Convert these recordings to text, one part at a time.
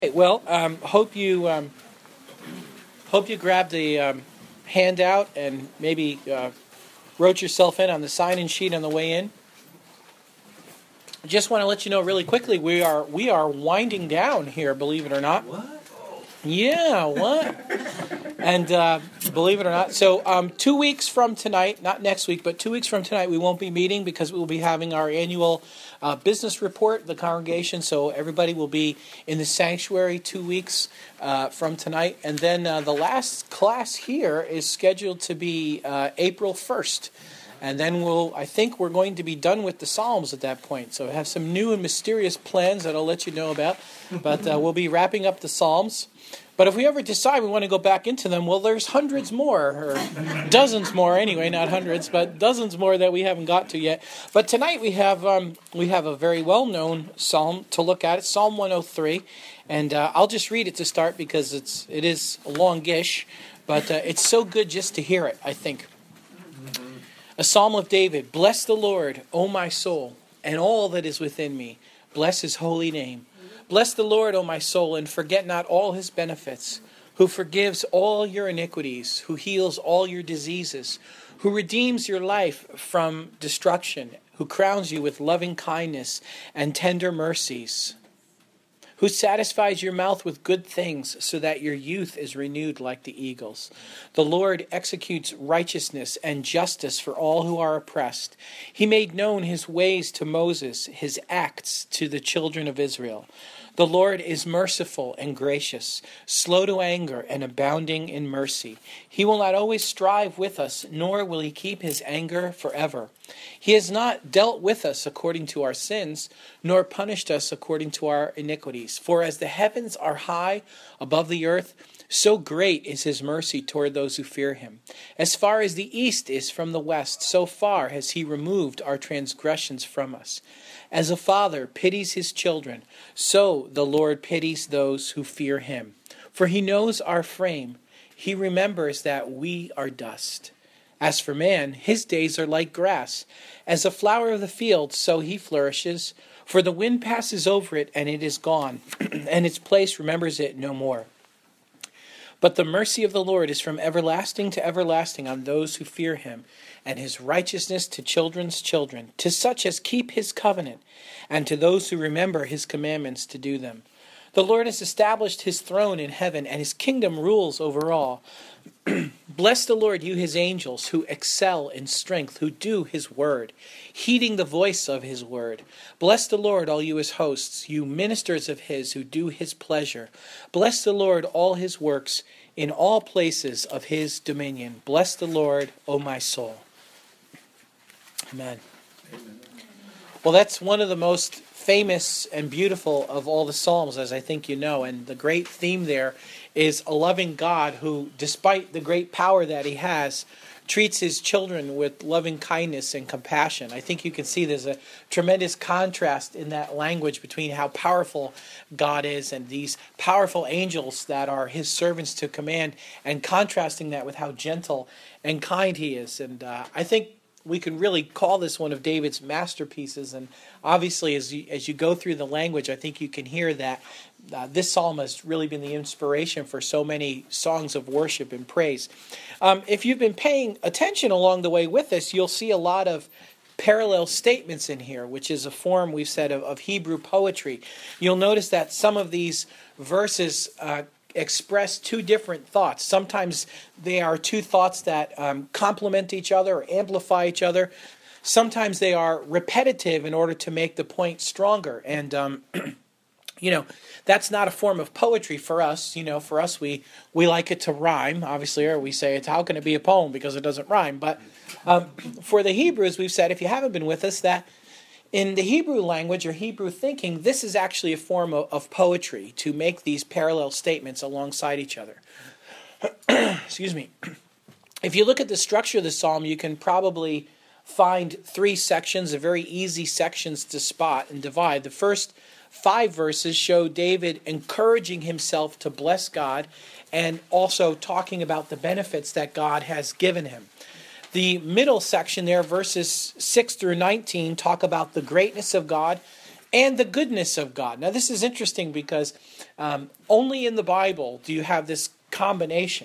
Well, hope you grabbed the handout and maybe wrote yourself in on the sign-in sheet on the way in. I just want to let you know really quickly we are winding down here. Believe it or not. What? Yeah, what? And believe it or not, so 2 weeks from tonight, not next week, but 2 weeks from tonight, we won't be meeting because we will be having our annual business report, the congregation. So everybody will be in the sanctuary 2 weeks from tonight. And then the last class here is scheduled to be April 1st. And then I think we're going to be done with the Psalms at that point. So I have some new and mysterious plans that I'll let you know about. But we'll be wrapping up the Psalms. But if we ever decide we want to go back into them, well, there's hundreds more, or dozens more anyway, not hundreds, but dozens more that we haven't got to yet. But tonight we have a very well-known psalm to look at. It's Psalm 103, and I'll just read it to start because it is longish, but it's so good just to hear it, I think. A Psalm of David. Bless the Lord, O my soul, and all that is within me. Bless his holy name. Bless the Lord, O my soul, and forget not all his benefits, who forgives all your iniquities, who heals all your diseases, who redeems your life from destruction, who crowns you with loving kindness and tender mercies, who satisfies your mouth with good things so that your youth is renewed like the eagles. The Lord executes righteousness and justice for all who are oppressed. He made known his ways to Moses, his acts to the children of Israel. The Lord is merciful and gracious, slow to anger and abounding in mercy. He will not always strive with us, nor will he keep his anger forever. He has not dealt with us according to our sins, nor punished us according to our iniquities. For as the heavens are high above the earth, so great is his mercy toward those who fear him. As far as the east is from the west, so far has he removed our transgressions from us. As a father pities his children, so the Lord pities those who fear him. For he knows our frame. He remembers that we are dust. As for man, his days are like grass. As a flower of the field, so he flourishes. For the wind passes over it, and it is gone, and its place remembers it no more. But the mercy of the Lord is from everlasting to everlasting on those who fear him, and his righteousness to children's children, to such as keep his covenant, and to those who remember his commandments to do them. The Lord has established his throne in heaven, and his kingdom rules over all. Bless the Lord, you his angels, who excel in strength, who do his word, heeding the voice of his word. Bless the Lord, all you his hosts, you ministers of his, who do his pleasure. Bless the Lord, all his works, in all places of his dominion. Bless the Lord, O my soul. Amen. Well, that's one of the most famous and beautiful of all the Psalms, as I think you know. And the great theme there is a loving God who, despite the great power that he has, treats his children with loving kindness and compassion. I think you can see there's a tremendous contrast in that language between how powerful God is and these powerful angels that are his servants to command, and contrasting that with how gentle and kind he is. And I think we can really call this one of David's masterpieces. And obviously, as you go through the language, I think you can hear that this psalm has really been the inspiration for so many songs of worship and praise. If you've been paying attention along the way with us, you'll see a lot of parallel statements in here, which is a form, we've said, of Hebrew poetry. You'll notice that some of these verses express two different thoughts. Sometimes they are two thoughts that complement each other or amplify each other. Sometimes they are repetitive in order to make the point stronger. And that's not a form of poetry for us. For us, we like it to rhyme, obviously, or we say, how can it be a poem because it doesn't rhyme? But for the Hebrews, we've said, if you haven't been with us, that in the Hebrew language or Hebrew thinking, this is actually a form of poetry to make these parallel statements alongside each other. Excuse me. If you look at the structure of the psalm, you can probably find three sections, very easy sections to spot and divide. The first 5 verses show David encouraging himself to bless God and also talking about the benefits that God has given him. The middle section there, verses 6 through 19, talk about the greatness of God and the goodness of God. Now, this is interesting because Only in the Bible do you have this combination.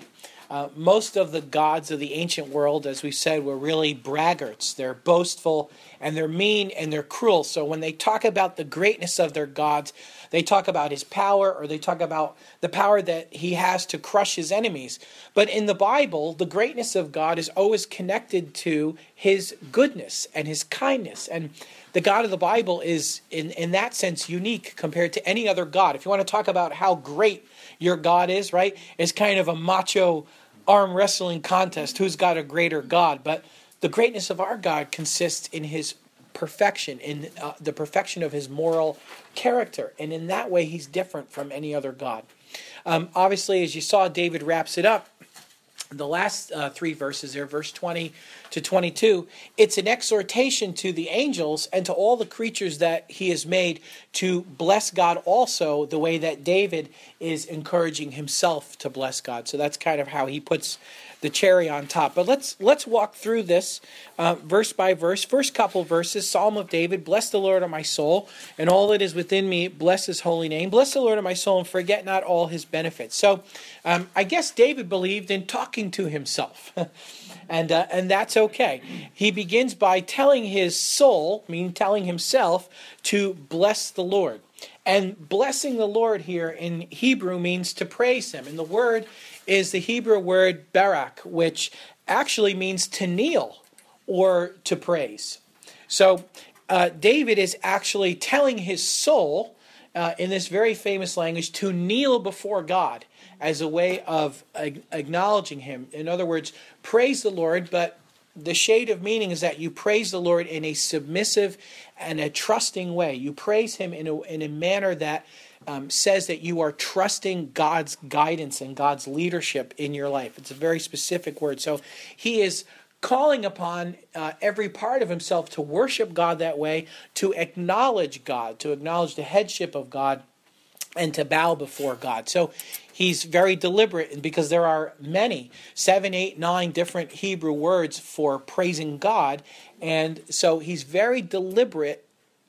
Most of the gods of the ancient world, as we said, were really braggarts. They're boastful, and they're mean, and they're cruel. So when they talk about the greatness of their gods, they talk about his power, or they talk about the power that he has to crush his enemies. But in the Bible, the greatness of God is always connected to his goodness and his kindness. And the God of the Bible is, in that sense, unique compared to any other God. If you want to talk about how great your God is, right, it's kind of a macho arm wrestling contest. Who's got a greater God? But the greatness of our God consists in his perfection, in the perfection of his moral character. And in that way, he's different from any other God. Obviously, as you saw, David wraps it up. The last three verses there, verse 20 to 22, it's an exhortation to the angels and to all the creatures that he has made to bless God also the way that David is encouraging himself to bless God. So that's kind of how he puts the cherry on top. But let's walk through this verse by verse. First couple verses, Psalm of David, bless the Lord, O my soul, and all that is within me, bless his holy name. Bless the Lord, O my soul, and forget not all his benefits. So I guess David believed in talking to himself. And that's okay. He begins by telling his soul, meaning telling himself, to bless the Lord. And blessing the Lord here in Hebrew means to praise him. And the word is the Hebrew word barak, which actually means to kneel or to praise. So David is actually telling his soul, in this very famous language, to kneel before God as a way of acknowledging him. In other words, praise the Lord, but the shade of meaning is that you praise the Lord in a submissive and a trusting way. You praise him in a manner that says that you are trusting God's guidance and God's leadership in your life. It's a very specific word. So he is calling upon every part of himself to worship God that way, to acknowledge God, to acknowledge the headship of God, and to bow before God. So he's very deliberate, because there are many, 7, 8, 9 different Hebrew words for praising God. And so he's very deliberate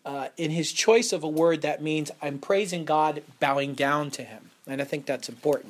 in his choice of a word that means I'm praising God, bowing down to him. And I think that's important.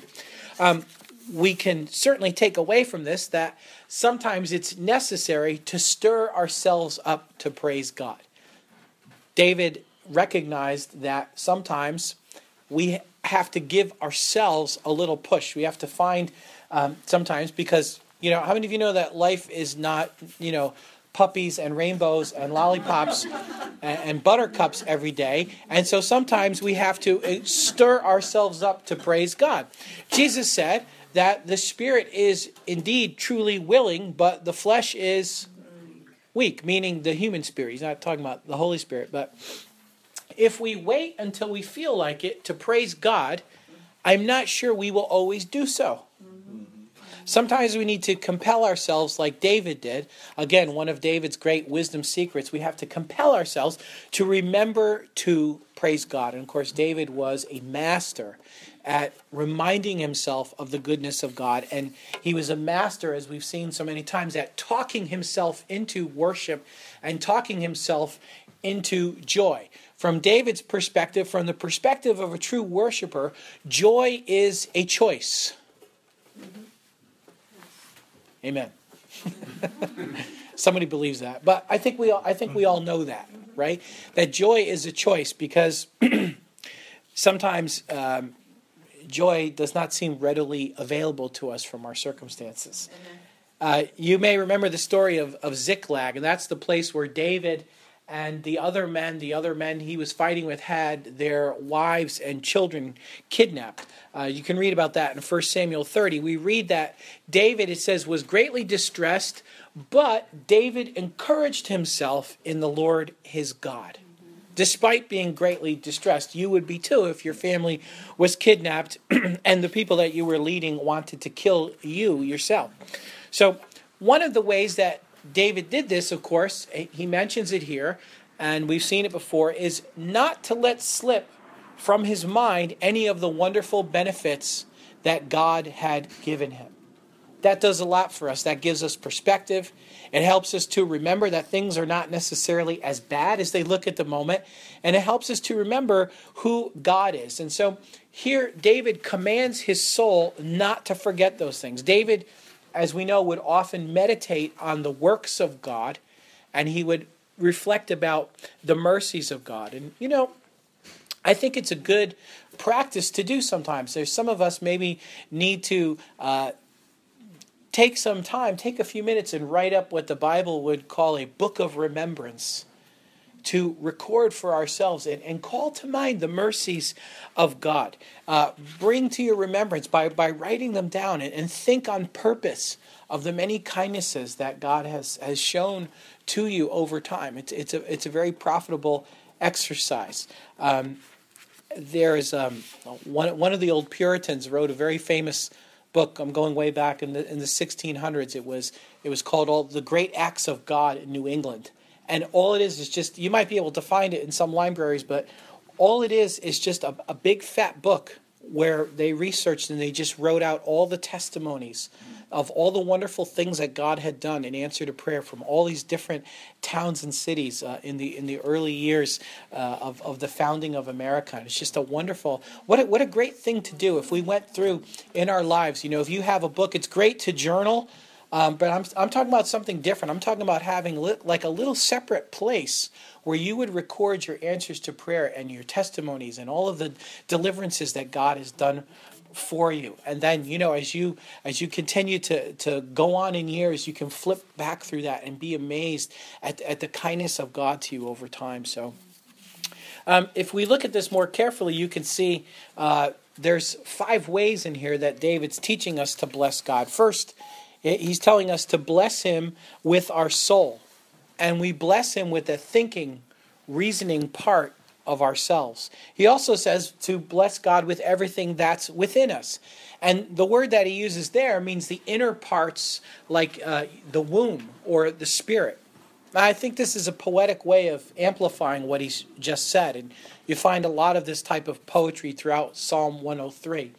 We can certainly take away from this that sometimes it's necessary to stir ourselves up to praise God. David recognized that sometimes we have to give ourselves a little push. We have to find sometimes, because, how many of you know that life is not, puppies and rainbows and lollipops and buttercups every day. And so sometimes we have to stir ourselves up to praise God. Jesus said that the spirit is indeed truly willing, but the flesh is weak, meaning the human spirit. He's not talking about the Holy Spirit, but if we wait until we feel like it to praise God, I'm not sure we will always do so. Sometimes we need to compel ourselves like David did. Again, one of David's great wisdom secrets, we have to compel ourselves to remember to praise God. And of course, David was a master at reminding himself of the goodness of God. And he was a master, as we've seen so many times, at talking himself into worship and talking himself into joy. From David's perspective, from the perspective of a true worshiper, joy is a choice. Amen. Somebody believes that, but I think we all know that, right? That joy is a choice, because sometimes joy does not seem readily available to us from our circumstances. You may remember the story of Ziklag, and that's the place where David and the other men he was fighting with had their wives and children kidnapped. You can read about that in 1 Samuel 30. We read that David, it says, was greatly distressed, but David encouraged himself in the Lord his God. Despite being greatly distressed, you would be too if your family was kidnapped and the people that you were leading wanted to kill you yourself. So one of the ways that David did this, of course, he mentions it here, and we've seen it before, is not to let slip from his mind any of the wonderful benefits that God had given him. that does a lot for us. That gives us perspective. It helps us to remember that things are not necessarily as bad as they look at the moment. And it helps us to remember who God is. And so here, David commands his soul not to forget those things. David, as we know, would often meditate on the works of God, and he would reflect about the mercies of God. And, I think it's a good practice to do sometimes. There's some of us maybe need to take some time, take a few minutes and write up what the Bible would call a book of remembrance, to record for ourselves and call to mind the mercies of God. Bring to your remembrance by writing them down and think on purpose of the many kindnesses that God has shown to you over time. It's a very profitable exercise. There's one of the old Puritans wrote a very famous book. I'm going way back in the 1600s. It was called All the Great Acts of God in New England. And all it is just, you might be able to find it in some libraries, but all it is just a big fat book where they researched and they just wrote out all the testimonies of all the wonderful things that God had done in answer to prayer from all these different towns and cities in the early years of the founding of America. And it's just a wonderful, what a great thing to do if we went through in our lives. If you have a book, it's great to journal. But I'm talking about something different. I'm talking about having like a little separate place where you would record your answers to prayer and your testimonies and all of the deliverances that God has done for you. And then, as you continue to go on in years, you can flip back through that and be amazed at the kindness of God to you over time. So if we look at this more carefully, you can see there's 5 ways in here that David's teaching us to bless God. First, he's telling us to bless him with our soul. And we bless him with the thinking, reasoning part of ourselves. He also says to bless God with everything that's within us. And the word that he uses there means the inner parts, like the womb or the spirit. I think this is a poetic way of amplifying what he's just said. And you find a lot of this type of poetry throughout Psalm 103.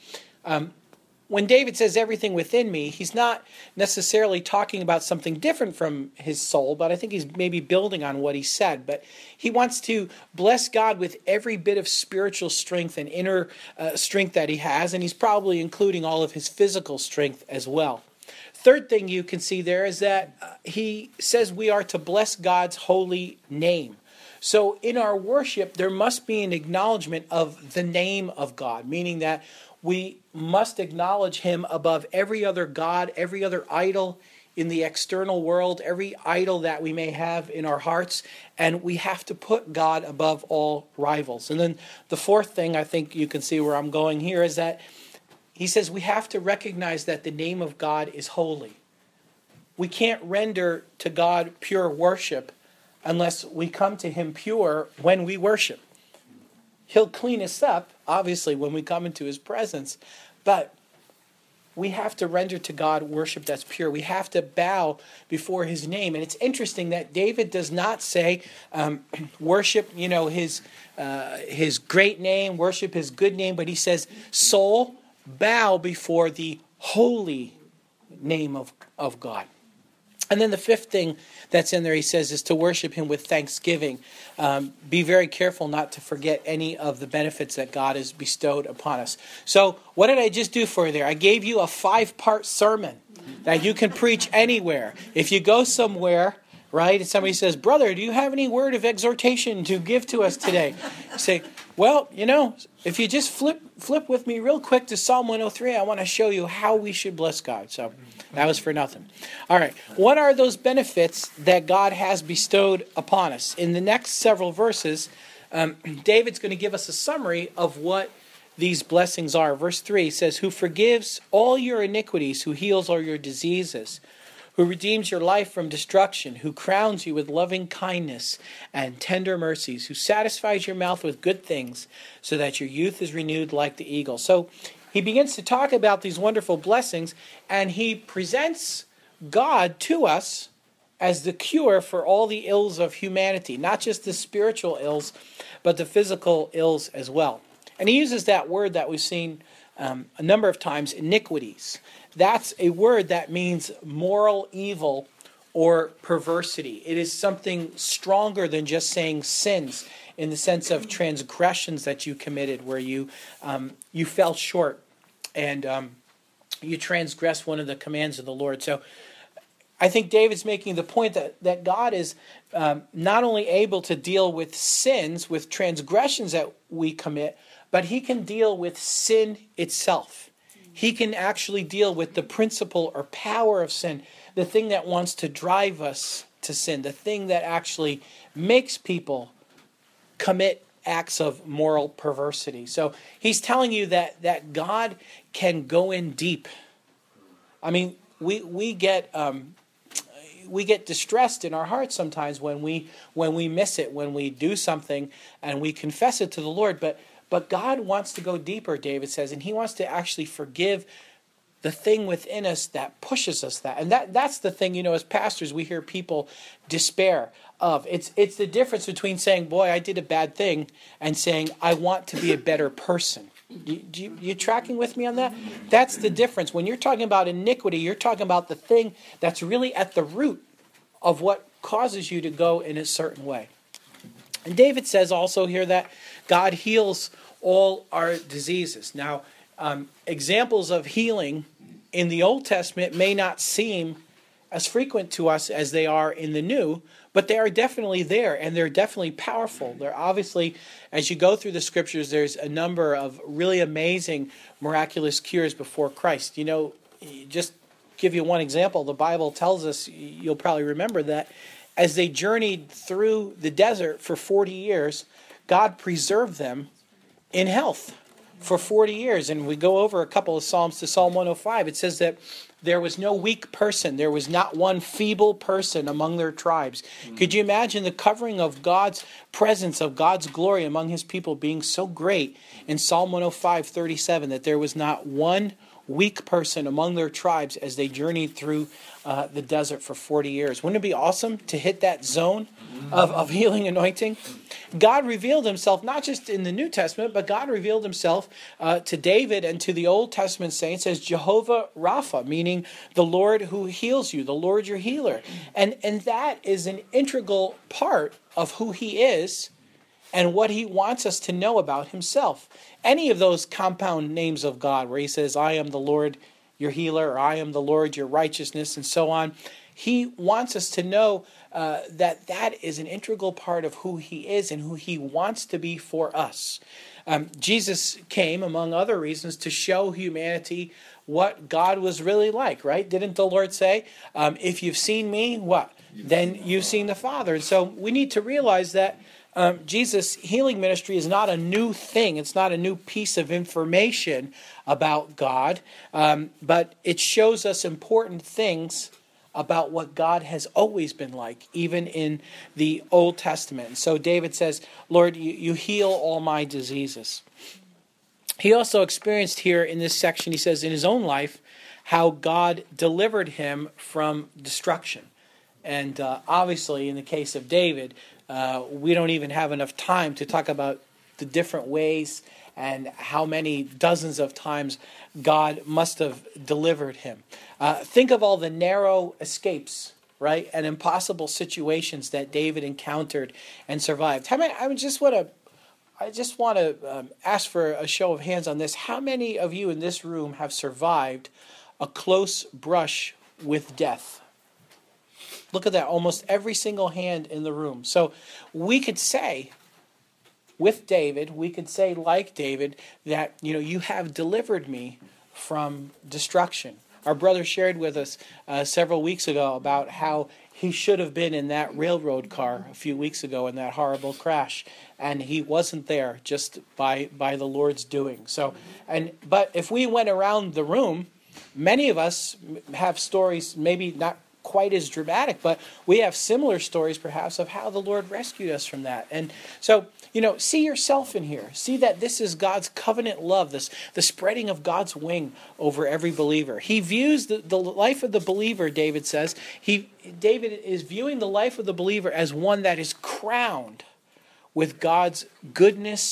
When David says everything within me, he's not necessarily talking about something different from his soul, but I think he's maybe building on what he said. But he wants to bless God with every bit of spiritual strength and inner strength that he has, and he's probably including all of his physical strength as well. Third thing you can see there is that he says we are to bless God's holy name. So in our worship, there must be an acknowledgement of the name of God, meaning that we must acknowledge him above every other god, every other idol in the external world, every idol that we may have in our hearts, and we have to put God above all rivals. And then the fourth thing, I think you can see where I'm going here, is that he says we have to recognize that the name of God is holy. We can't render to God pure worship unless we come to him pure when we worship. He'll clean us up, obviously, when we come into his presence, but we have to render to God worship that's pure. We have to bow before his name. And it's interesting that David does not say worship, his great name, worship his good name, but he says, soul, bow before the holy name of God. And then the fifth thing that's in there, he says, is to worship him with thanksgiving. Be very careful not to forget any of the benefits that God has bestowed upon us. So what did I just do for you there? I gave you a 5-part sermon that you can preach anywhere. If you go somewhere, right, and somebody says, brother, do you have any word of exhortation to give to us today? You say, well, if you just flip with me real quick to Psalm 103, I want to show you how we should bless God. So that was for nothing. All right. What are those benefits that God has bestowed upon us? In the next several verses, David's going to give us a summary of what these blessings are. Verse 3 says, who forgives all your iniquities, who heals all your diseases, who redeems your life from destruction, who crowns you with loving kindness and tender mercies, who satisfies your mouth with good things, so that your youth is renewed like the eagle. So he begins to talk about these wonderful blessings, and he presents God to us as the cure for all the ills of humanity, not just the spiritual ills, but the physical ills as well. And he uses that word that we've seen a number of times, iniquities. That's a word that means moral evil or perversity. It is something stronger than just saying sins, in the sense of transgressions that you committed, where you fell short and you transgressed one of the commands of the Lord. So I think David's making the point that God is not only able to deal with sins, with transgressions that we commit, but he can deal with sin itself. He can actually deal with the principle or power of sin, the thing that wants to drive us to sin, the thing that actually makes people commit acts of moral perversity. So he's telling you that God can go in deep. I mean, we get distressed in our hearts sometimes when we miss it, when we do something and we confess it to the Lord. But God wants to go deeper, David says, and he wants to actually forgive the thing within us that pushes us that. And that's the thing, as pastors, we hear people despair of. It's the difference between saying, boy, I did a bad thing, and saying, I want to be a better person. You tracking with me on that? That's the difference. When you're talking about iniquity, you're talking about the thing that's really at the root of what causes you to go in a certain way. And David says also here that God heals all our diseases. Now, examples of healing in the Old Testament may not seem as frequent to us as they are in the New, but they are definitely there, and they're definitely powerful. They're obviously, as you go through the Scriptures, there's a number of really amazing miraculous cures before Christ. Just give you one example. The Bible tells us, you'll probably remember that, as they journeyed through the desert for 40 years, God preserved them in health for 40 years. And we go over a couple of Psalms to Psalm 105. It says that there was no weak person. There was not one feeble person among their tribes. Could you imagine the covering of God's presence, of God's glory among his people being so great in Psalm 105:37, that there was not one weak person among their tribes as they journeyed through the desert for 40 years. Wouldn't it be awesome to hit that zone of healing anointing? God revealed himself not just in the New Testament, but God revealed himself to David and to the Old Testament saints as Jehovah Rapha, meaning the Lord who heals you, the Lord your healer. And that is an integral part of who he is and what he wants us to know about himself. Any of those compound names of God, where he says, I am the Lord your healer, or I am the Lord your righteousness, and so on, he wants us to know that is an integral part of who he is and who he wants to be for us. Jesus came, among other reasons, to show humanity what God was really like, right? Didn't the Lord say, if you've seen me, what? Then you've seen the Father. And so we need to realize that Jesus' healing ministry is not a new thing. It's not a new piece of information about God, but it shows us important things about what God has always been like, even in the Old Testament. So David says, Lord, you heal all my diseases. He also experienced here in this section, he says, in his own life, how God delivered him from destruction. And obviously, in the case of David, we don't even have enough time to talk about the different ways and how many dozens of times God must have delivered him. Think of all the narrow escapes, right, and impossible situations that David encountered and survived. I just want to ask for a show of hands on this. How many of you in this room have survived a close brush with death? Look at that, almost every single hand in the room. So we could say, with David, we could say like David, that you have delivered me from destruction. Our brother shared with us several weeks ago about how he should have been in that railroad car a few weeks ago in that horrible crash, and he wasn't there just by the Lord's doing. But if we went around the room, many of us have stories, maybe not quite as dramatic, but we have similar stories perhaps of how the Lord rescued us from that. And so, see yourself in here. See that this is God's covenant love, the spreading of God's wing over every believer. He views the life of the believer, David says. David is viewing the life of the believer as one that is crowned with God's goodness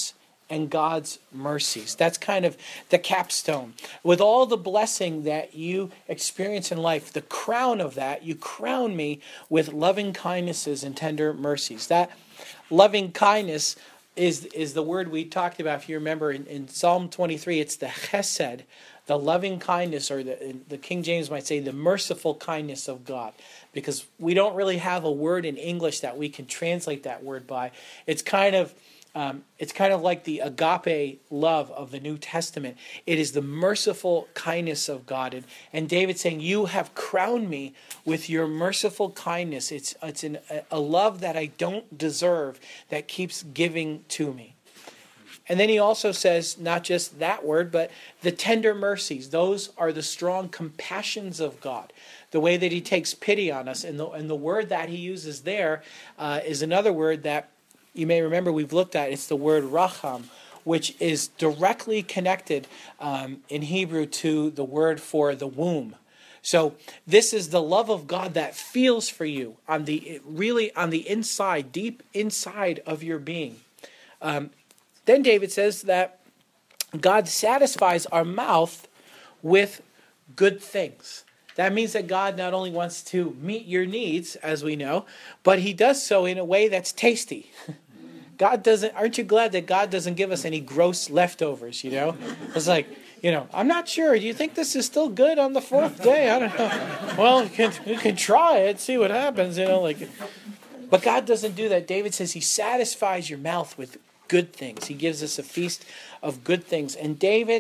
and God's mercies. That's kind of the capstone. With all the blessing that you experience in life, the crown of that, you crown me with loving kindnesses and tender mercies. That loving kindness is the word we talked about. If you remember in Psalm 23, it's the chesed, the loving kindness, or the King James might say the merciful kindness of God. Because we don't really have a word in English that we can translate that word by. It's kind of like the agape love of the New Testament. It is the merciful kindness of God. And David's saying, you have crowned me with your merciful kindness. It's a love that I don't deserve that keeps giving to me. And then he also says, not just that word, but the tender mercies. Those are the strong compassions of God. The way that he takes pity on us. And the word that he uses there is another word that you may remember we've looked at. It's the word racham, which is directly connected in Hebrew to the word for the womb. So this is the love of God that feels for you on the inside, deep inside of your being. Then David says that God satisfies our mouth with good things. That means that God not only wants to meet your needs, as we know, but he does so in a way that's tasty. Aren't you glad that God doesn't give us any gross leftovers, It's like, I'm not sure. Do you think this is still good on the fourth day? I don't know. Well, you can try it, see what happens, But God doesn't do that. David says he satisfies your mouth with good things. He gives us a feast of good things. And David,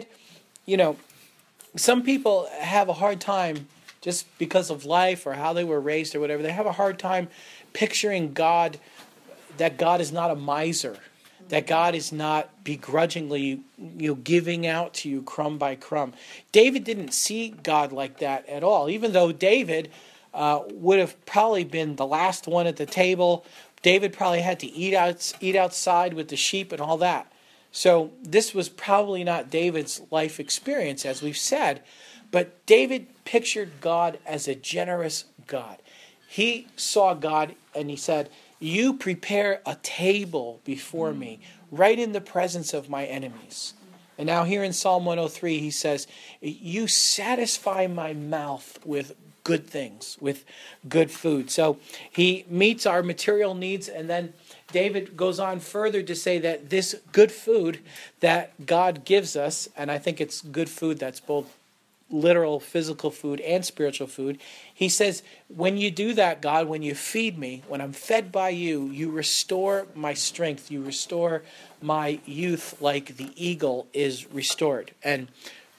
some people have a hard time just because of life or how they were raised or whatever. They have a hard time picturing God, that God is not a miser, that God is not begrudgingly, giving out to you crumb by crumb. David didn't see God like that at all, even though David would have probably been the last one at the table. David probably had to eat outside with the sheep and all that. So this was probably not David's life experience, as we've said. But David pictured God as a generous God. He saw God and he said, you prepare a table before me, right in the presence of my enemies. And now here in Psalm 103, he says, you satisfy my mouth with good things, with good food. So he meets our material needs, and then David goes on further to say that this good food that God gives us, and I think it's good food that's both literal physical food and spiritual food, he says, when you do that, God, when you feed me, when I'm fed by you, you restore my strength, you restore my youth like the eagle is restored. And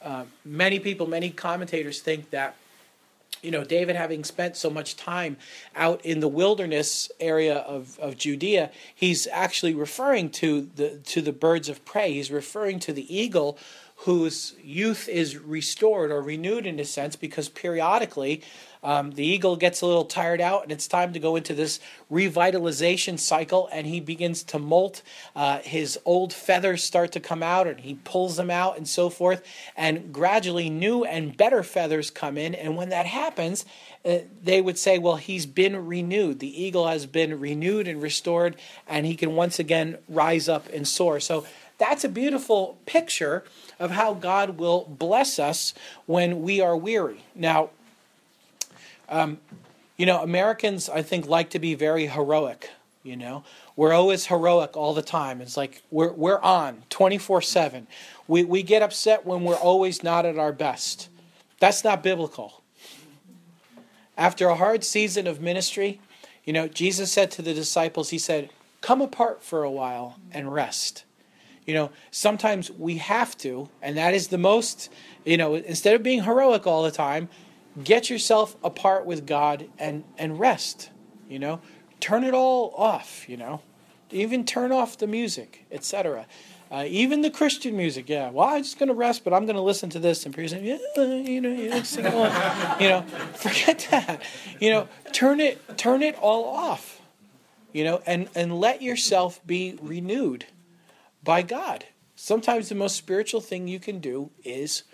many commentators think that David, having spent so much time out in the wilderness area of Judea, he's actually referring to the birds of prey. He's referring to the eagle, whose youth is restored or renewed in a sense, because periodically the eagle gets a little tired out and it's time to go into this revitalization cycle, and he begins to molt. His old feathers start to come out and he pulls them out and so forth, and gradually new and better feathers come in. And when that happens, they would say, well, he's been renewed. The eagle has been renewed and restored, and he can once again rise up and soar. So that's a beautiful picture of how God will bless us when we are weary. Now, Americans, I think, like to be very heroic. We're always heroic all the time. It's like we're on 24/7. We get upset when we're always not at our best. That's not biblical. After a hard season of ministry, Jesus said to the disciples, he said, come apart for a while and rest. Sometimes we have to, and that is the most, instead of being heroic all the time, get yourself apart with God and rest, turn it all off, even turn off the music, etc. Even the Christian music, yeah. Well, I'm just going to rest, but I'm going to listen to this and present, sing along. Forget that. Turn it all off, and let yourself be renewed by God. Sometimes the most spiritual thing you can do is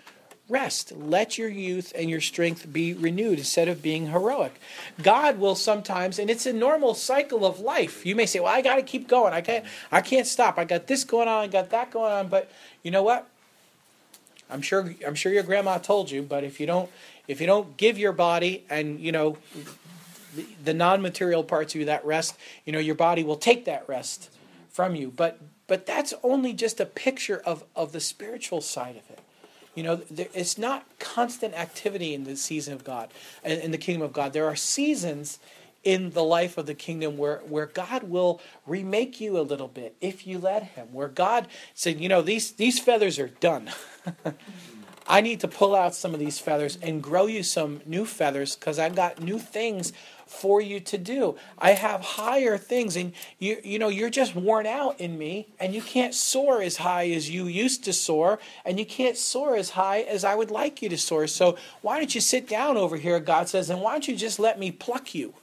rest. Let your youth and your strength be renewed instead of being heroic. God will sometimes, and it's a normal cycle of life. You may say, well, I got to keep going. I can't stop. I got this going on. I got that going on. But you know what? I'm sure your grandma told you, but if you don't give your body and, the non-material parts of you that rest, your body will take that rest from you. But that's only just a picture of the spiritual side of it. It's not constant activity in the season of God, in the kingdom of God. There are seasons in the life of the kingdom where God will remake you a little bit if you let him. Where God said, these feathers are done. I need to pull out some of these feathers and grow you some new feathers because I've got new things for you to do. I have higher things, and you're just worn out in me, and you can't soar as high as you used to soar, and you can't soar as high as I would like you to soar. So why don't you sit down over here, God says, and why don't you just let me pluck you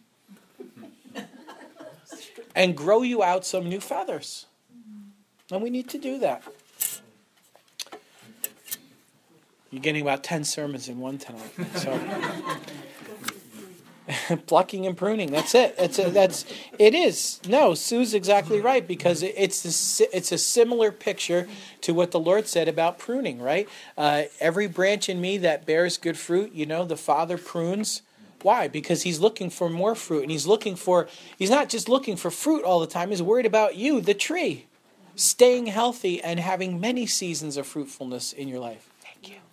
and grow you out some new feathers? And we need to do that. You're getting about 10 sermons in one tonight. So plucking and pruning, that's it. It is. No, Sue's exactly right, because it's a similar picture to what the Lord said about pruning, right? Every branch in me that bears good fruit, the Father prunes. Why? Because he's looking for more fruit, and he's not just looking for fruit all the time, he's worried about you, the tree, staying healthy and having many seasons of fruitfulness in your life. Thank you.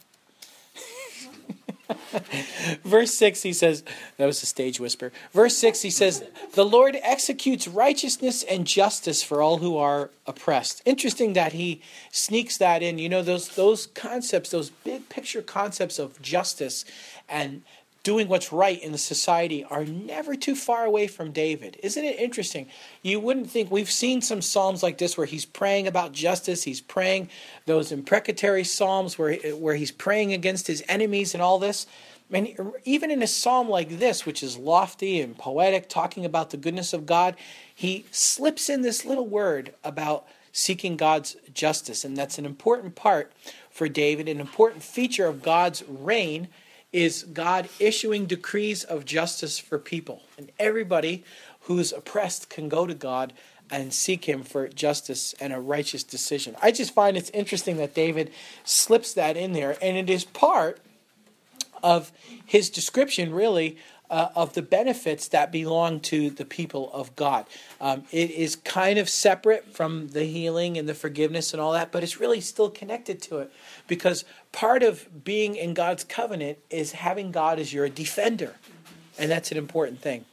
Verse 6, he says, that was a stage whisper. Verse 6, he says, the Lord executes righteousness and justice for all who are oppressed. Interesting that he sneaks that in. Those concepts, those big picture concepts of justice and doing what's right in the society are never too far away from David. Isn't it interesting? You wouldn't think, we've seen some psalms like this where he's praying about justice. He's praying those imprecatory psalms where he's praying against his enemies and all this. And even in a psalm like this, which is lofty and poetic, talking about the goodness of God, he slips in this little word about seeking God's justice. And that's an important part for David, an important feature of God's reign is God issuing decrees of justice for people. And everybody who's oppressed can go to God and seek him for justice and a righteous decision. I just find it's interesting that David slips that in there, and it is part of his description, really, of the benefits that belong to the people of God. It is kind of separate from the healing and the forgiveness and all that, but it's really still connected to it, because part of being in God's covenant is having God as your defender, and that's an important thing.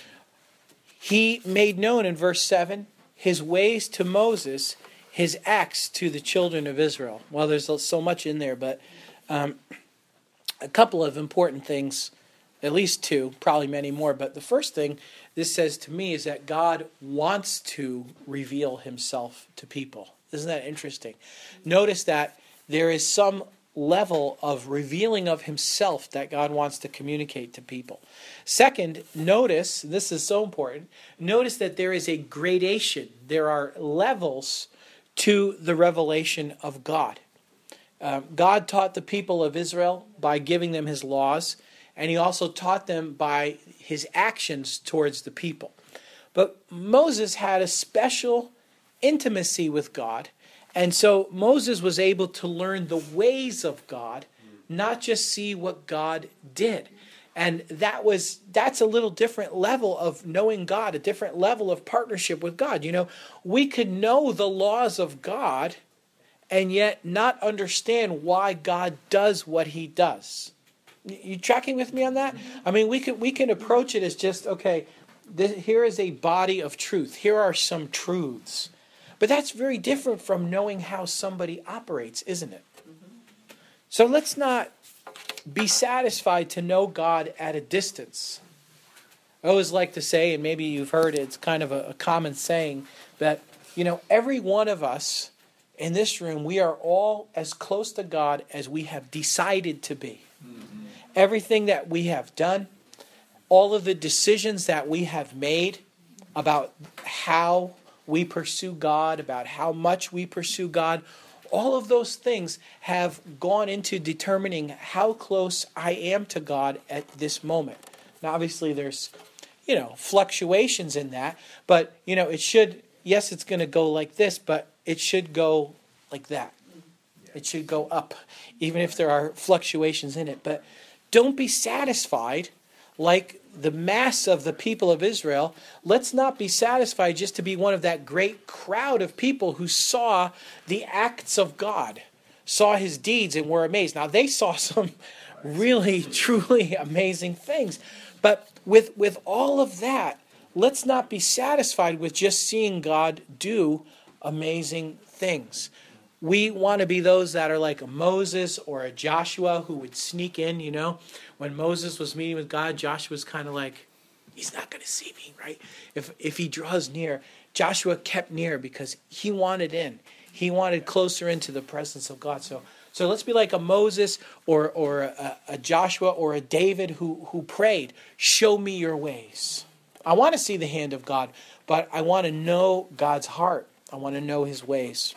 He made known in verse 7 his ways to Moses, his acts to the children of Israel. Well, there's so much in there, but a couple of important things. At least two, probably many more. But the first thing this says to me is that God wants to reveal himself to people. Isn't that interesting? Notice that there is some level of revealing of himself that God wants to communicate to people. Second, notice, this is so important, notice that there is a gradation. There are levels to the revelation of God. God taught the people of Israel by giving them his laws, and he also taught them by his actions towards the people. But Moses had a special intimacy with God, and so Moses was able to learn the ways of God, not just see what God did. And that's a little different level of knowing God, a different level of partnership with God. We could know the laws of God and yet not understand why God does what he does. You tracking with me on that? I mean, we can approach it as just, okay, here is a body of truth. Here are some truths. But that's very different from knowing how somebody operates, isn't it? So let's not be satisfied to know God at a distance. I always like to say, and maybe you've heard it, it's kind of a common saying, that, every one of us in this room, we are all as close to God as we have decided to be. Everything that we have done, all of the decisions that we have made about how we pursue God, about how much we pursue God, All of those things have gone into determining how close I am to God at this moment. Now, obviously, there's, fluctuations in that, but, it should, yes, it's going to go like this, but it should go like that. It should go up, even if there are fluctuations in it. But don't be satisfied like the mass of the people of Israel. Let's not be satisfied just to be one of that great crowd of people who saw the acts of God, saw his deeds and were amazed. Now, they saw some really, truly amazing things. But with all of that, let's not be satisfied with just seeing God do amazing things. We want to be those that are like a Moses or a Joshua who would sneak in, When Moses was meeting with God, Joshua's kind of like, he's not going to see me, right? If he draws near, Joshua kept near because he wanted in. He wanted closer into the presence of God. So let's be like a Moses or a Joshua or a David who prayed, show me your ways. I want to see the hand of God, but I want to know God's heart. I want to know his ways.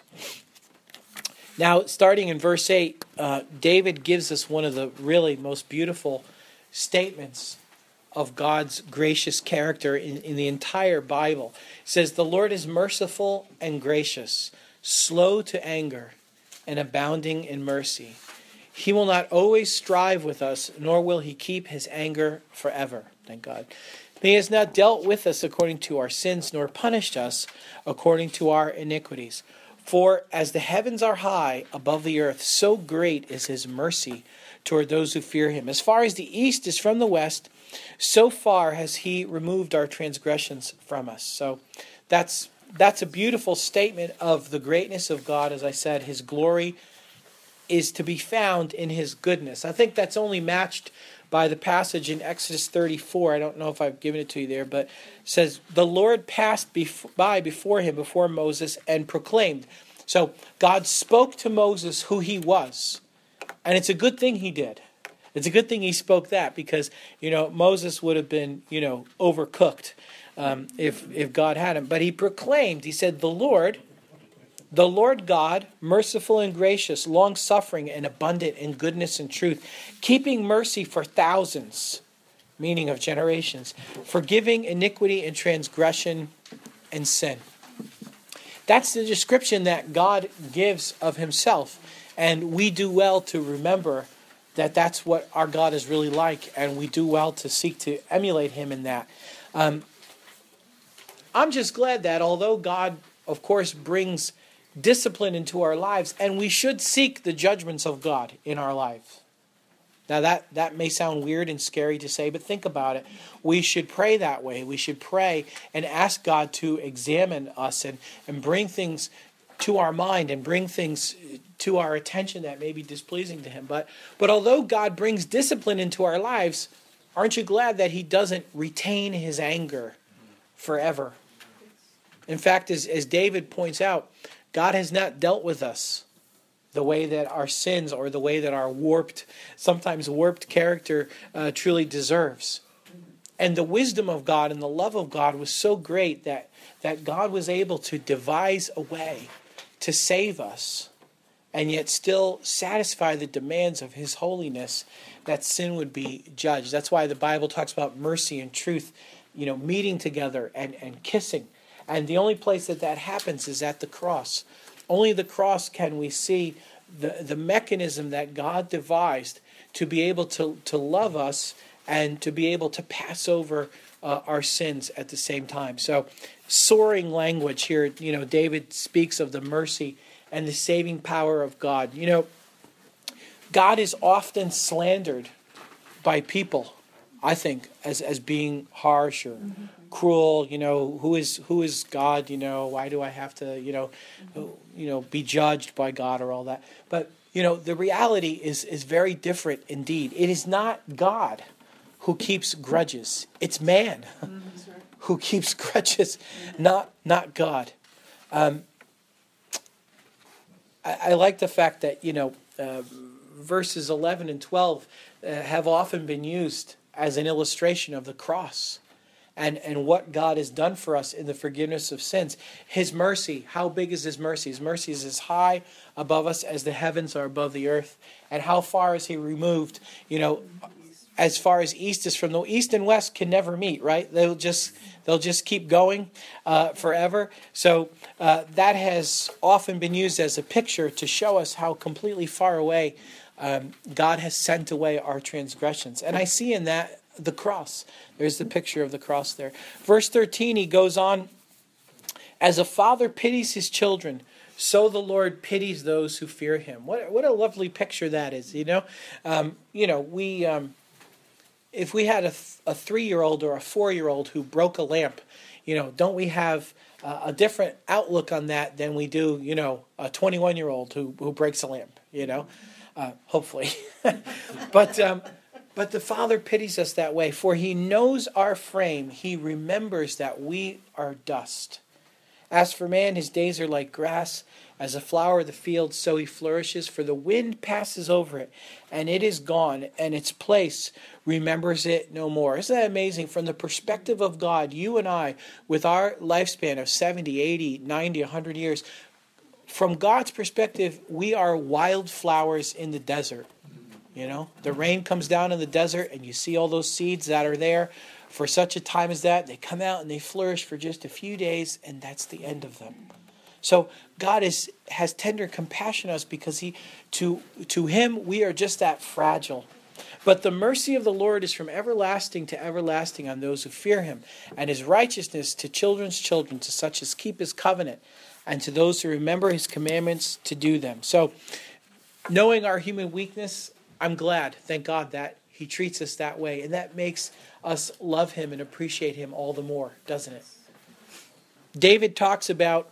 Now, starting in verse 8, David gives us one of the really most beautiful statements of God's gracious character in the entire Bible. It says, the Lord is merciful and gracious, slow to anger, and abounding in mercy. He will not always strive with us, nor will he keep his anger forever. Thank God. He has not dealt with us according to our sins, nor punished us according to our iniquities. For as the heavens are high above the earth, so great is his mercy toward those who fear him. As far as the east is from the west, so far has he removed our transgressions from us. So that's a beautiful statement of the greatness of God. As I said, his glory is to be found in his goodness. I think that's only matched by the passage in Exodus 34. I don't know if I've given it to you there, but it says, the Lord passed by before him, before Moses, and proclaimed. So God spoke to Moses who he was. And it's a good thing he did. It's a good thing he spoke that because, Moses would have been, overcooked if God had him. But he proclaimed, he said, the Lord God, merciful and gracious, long-suffering and abundant in goodness and truth, keeping mercy for thousands, meaning of generations, forgiving iniquity and transgression and sin. That's the description that God gives of himself. And we do well to remember that that's what our God is really like, and we do well to seek to emulate him in that. I'm just glad that although God, of course, brings discipline into our lives, and we should seek the judgments of God in our life. Now that may sound weird and scary to say, but think about it. We should pray that way. We should pray and ask God to examine us and bring things to our mind and bring things to our attention that may be displeasing to him. But although God brings discipline into our lives, aren't you glad that he doesn't retain his anger forever? In fact, as David points out, God has not dealt with us the way that our sins or the way that our sometimes warped character truly deserves. And the wisdom of God and the love of God was so great that God was able to devise a way to save us and yet still satisfy the demands of his holiness, that sin would be judged. That's why the Bible talks about mercy and truth, meeting together and kissing. And the only place that happens is at the cross. Only the cross can we see the mechanism that God devised to be able to love us and to be able to pass over our sins at the same time. So, soaring language here, David speaks of the mercy and the saving power of God. God is often slandered by people, I think, as being harsh or cruel. Who is God? Why do I have to be judged by God or all that? But the reality is very different indeed. It is not God who keeps grudges. It's man who keeps grudges, not God. I like the fact that verses 11 and 12 have often been used as an illustration of the cross. and what God has done for us in the forgiveness of sins. His mercy, how big is His mercy? His mercy is as high above us as the heavens are above the earth. And how far is He removed? As far as east is from the east and west can never meet, right? They'll just keep going forever. So that has often been used as a picture to show us how completely far away God has sent away our transgressions. And I see in that the cross. There's the picture of the cross there. Verse 13, he goes on, as a father pities his children, so the Lord pities those who fear Him. What a lovely picture that is, if we had a 3-year-old or a 4-year-old who broke a lamp, don't we have a different outlook on that than we do, a 21-year-old who breaks a lamp, hopefully. But the Father pities us that way, for He knows our frame. He remembers that we are dust. As for man, his days are like grass, as a flower of the field, so he flourishes. For the wind passes over it, and it is gone, and its place remembers it no more. Isn't that amazing? From the perspective of God, you and I, with our lifespan of 70, 80, 90, 100 years, from God's perspective, we are wildflowers in the desert. The rain comes down in the desert, and you see all those seeds that are there for such a time as that. They come out and they flourish for just a few days, and that's the end of them. So God has tender compassion on us because to Him we are just that fragile. But the mercy of the Lord is from everlasting to everlasting on those who fear Him, and His righteousness to children's children, to such as keep His covenant, and to those who remember His commandments to do them. So, knowing our human weakness, I'm glad, thank God, that He treats us that way, and that makes us love Him and appreciate Him all the more, doesn't it? David talks about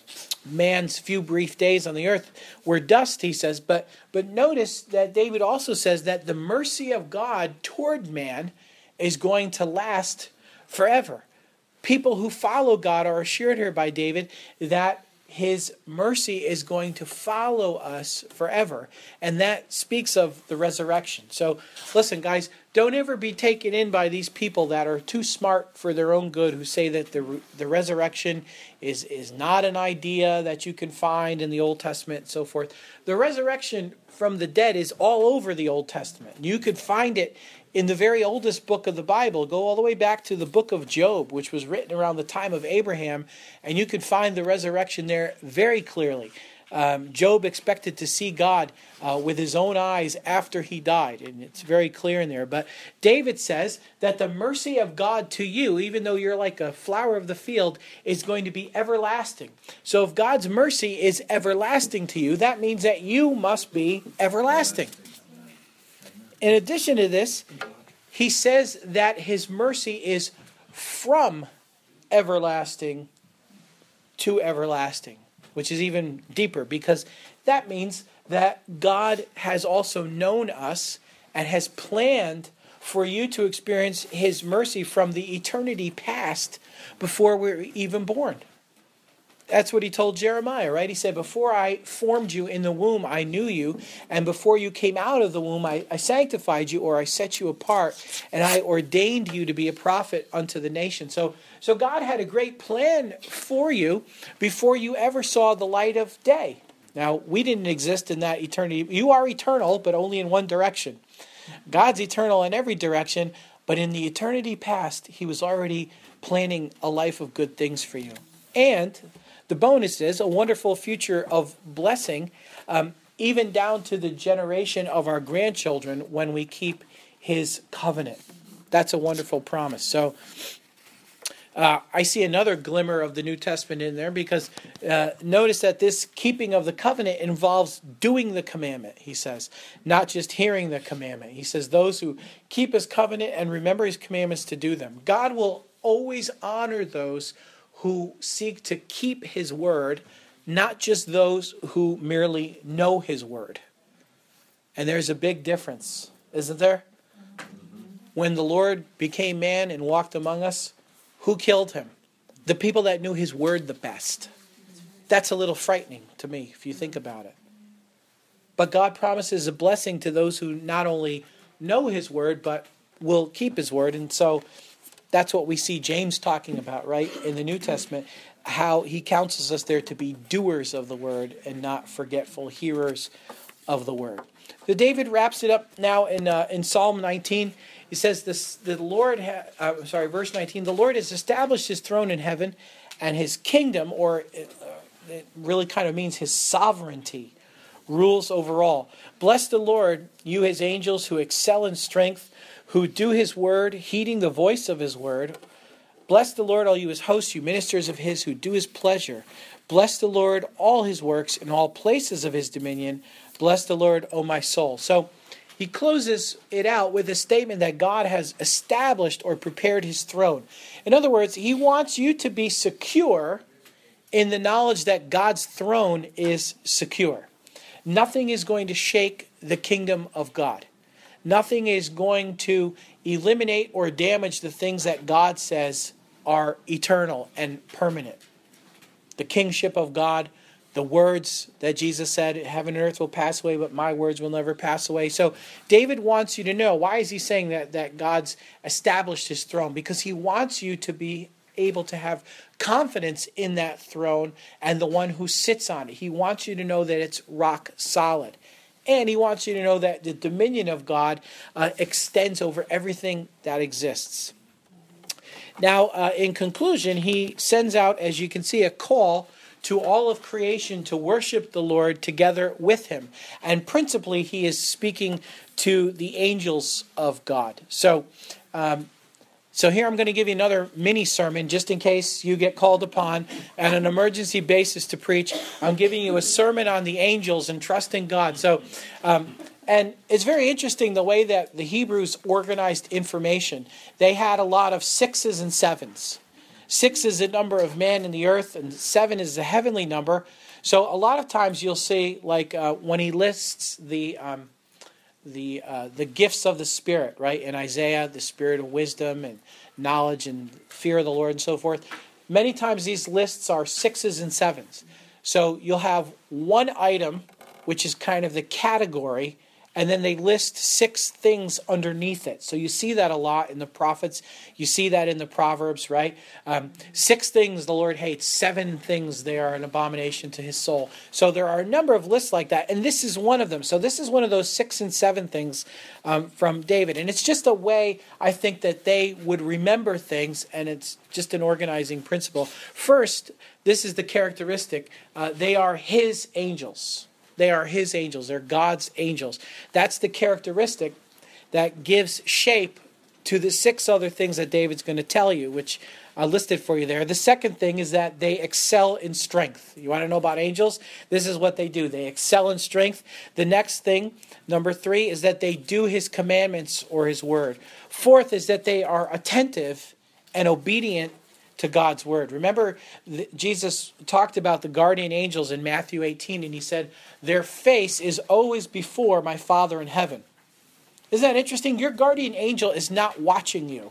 man's few brief days on the earth were dust, he says, but notice that David also says that the mercy of God toward man is going to last forever. People who follow God are assured here by David that His mercy is going to follow us forever. And that speaks of the resurrection. So listen, guys, don't ever be taken in by these people that are too smart for their own good, who say that the resurrection is not an idea that you can find in the Old Testament and so forth. The resurrection from the dead is all over the Old Testament. You could find it in the very oldest book of the Bible. Go all the way back to the book of Job, which was written around the time of Abraham, and you could find the resurrection there very clearly. Job expected to see God with his own eyes after he died, and it's very clear in there. But David says that the mercy of God to you, even though you're like a flower of the field, is going to be everlasting. So if God's mercy is everlasting to you, that means that you must be everlasting. In addition to this, he says that His mercy is from everlasting to everlasting, which is even deeper, because that means that God has also known us and has planned for you to experience His mercy from the eternity past before we're even born. That's what He told Jeremiah, right? He said, before I formed you in the womb, I knew you. And before you came out of the womb, I sanctified you, or I set you apart. And I ordained you to be a prophet unto the nation. So God had a great plan for you before you ever saw the light of day. Now, we didn't exist in that eternity. You are eternal, but only in one direction. God's eternal in every direction, but in the eternity past, He was already planning a life of good things for you. And the bonus is a wonderful future of blessing, even down to the generation of our grandchildren when we keep His covenant. That's a wonderful promise. So I see another glimmer of the New Testament in there, because notice that this keeping of the covenant involves doing the commandment, he says, not just hearing the commandment. He says those who keep His covenant and remember His commandments to do them. God will always honor those who seek to keep His word, not just those who merely know His word. And there's a big difference, isn't there? When the Lord became man and walked among us, who killed Him? The people that knew His word the best. That's a little frightening to me if you think about it. But God promises a blessing to those who not only know His word, but will keep His word. And so that's what we see James talking about, right, in the New Testament, how he counsels us there to be doers of the word and not forgetful hearers of the word. So David wraps it up now in Psalm 19. He says, verse 19, the Lord has established his throne in heaven, and his kingdom, or it really kind of means his sovereignty, rules over all. Bless the Lord, you his angels who excel in strength, who do his word, heeding the voice of his word. Bless the Lord, all you his hosts, you ministers of his who do his pleasure. Bless the Lord, all his works, in all places of his dominion. Bless the Lord, O my soul. So he closes it out with a statement that God has established or prepared his throne. In other words, he wants you to be secure in the knowledge that God's throne is secure. Nothing is going to shake the kingdom of God. Nothing is going to eliminate or damage the things that God says are eternal and permanent. The kingship of God, the words that Jesus said, heaven and earth will pass away, but my words will never pass away. So David wants you to know, why is he saying that God's established his throne? Because he wants you to be able to have confidence in that throne and the one who sits on it. He wants you to know that it's rock solid. And he wants you to know that the dominion of God extends over everything that exists. Now, in conclusion, he sends out, as you can see, a call to all of creation to worship the Lord together with him. And principally, he is speaking to the angels of God. So here I'm going to give you another mini sermon just in case you get called upon on an emergency basis to preach. I'm giving you a sermon on the angels and trusting God. And it's very interesting the way that the Hebrews organized information. They had a lot of 6s and 7s. 6 is the number of man in the earth, and 7 is the heavenly number. So a lot of times you'll see, like when he lists the gifts of the Spirit, right? In Isaiah, the spirit of wisdom and knowledge and fear of the Lord and so forth. Many times these lists are 6s and 7s. So you'll have one item, which is kind of the category, and then they list 6 things underneath it. So you see that a lot in the prophets. You see that in the Proverbs, right? 6 things the Lord hates. 7 things they are an abomination to his soul. So there are a number of lists like that. And this is one of them. So this is one of those 6 and 7 things from David. And it's just a way, I think, that they would remember things. And it's just an organizing principle. First, this is the characteristic. They are his angels. They are his angels. They're God's angels. That's the characteristic that gives shape to the 6 other things that David's going to tell you, which I listed for you there. The second thing is that they excel in strength. You want to know about angels? This is what they do. They excel in strength. The next thing, number 3, is that they do his commandments or his word. Fourth is that they are attentive and obedient to God's word. Remember, Jesus talked about the guardian angels in Matthew 18, and he said, their face is always before my Father in heaven. Isn't that interesting? Your guardian angel is not watching you.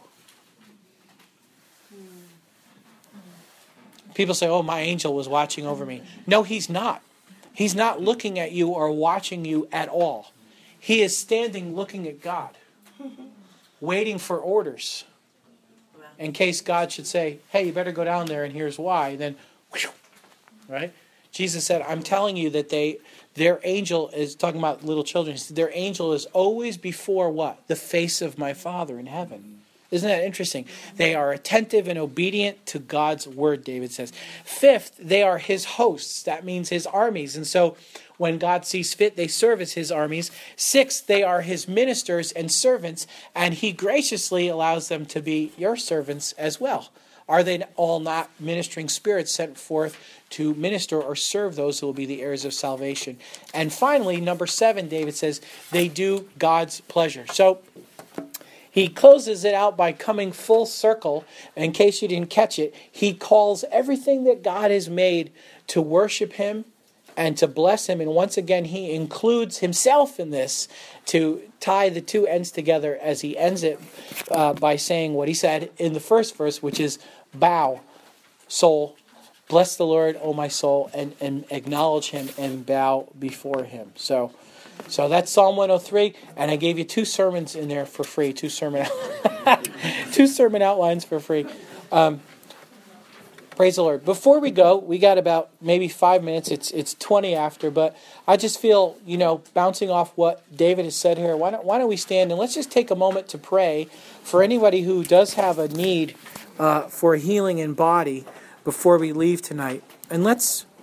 People say, oh, my angel was watching over me. No, he's not. He's not looking at you or watching you at all. He is standing looking at God, waiting for orders. In case God should say, hey, you better go down there and here's why. Then, whew, right? Jesus said, I'm telling you that their angel is, talking about little children, their angel is always before what? The face of my Father in heaven. Isn't that interesting? They are attentive and obedient to God's word, David says. Fifth, they are his hosts. That means his armies. And so when God sees fit, they serve as his armies. Sixth, they are his ministers and servants, and he graciously allows them to be your servants as well. Are they all not ministering spirits sent forth to minister or serve those who will be the heirs of salvation? And finally, number 7, David says, they do God's pleasure. So he closes it out by coming full circle. In case you didn't catch it, he calls everything that God has made to worship him and to bless him. And once again, he includes himself in this to tie the two ends together as he ends it by saying what he said in the first verse, which is, bow, soul, bless the Lord, O my soul, and acknowledge him and bow before him. So that's Psalm 103, and I gave you 2 sermons in there for free, 2 sermon 2 sermon outlines for free. Praise the Lord. Before we go, we got about maybe 5 minutes. It's 20 after, but I just feel, bouncing off what David has said here, why don't we stand and let's just take a moment to pray for anybody who does have a need for healing in body before we leave tonight. And let's